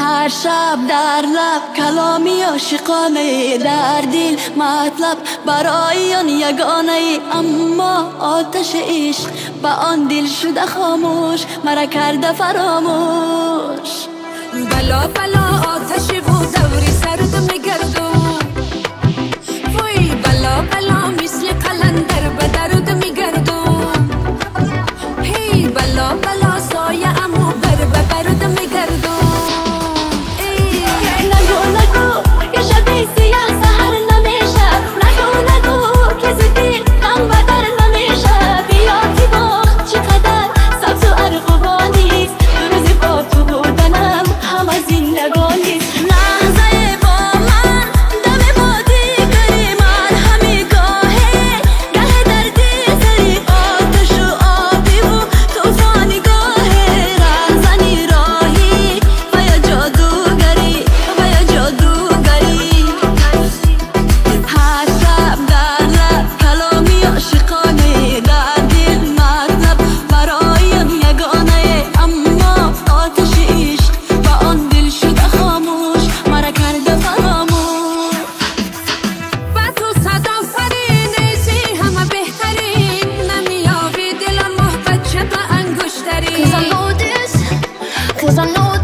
هر شب در لب کلامی عاشقانه، در دل مطلب برای آن یگانه، اما آتش عشق به آن دل شده خاموش، مرا کرده فراموش. بلا بلا آتشی بود دوری سرد میگردم، وای بلا بلا مثل قلندر به درد میگردم، هی بلا بلا سایه امو بر به برد میگردم. Cause I know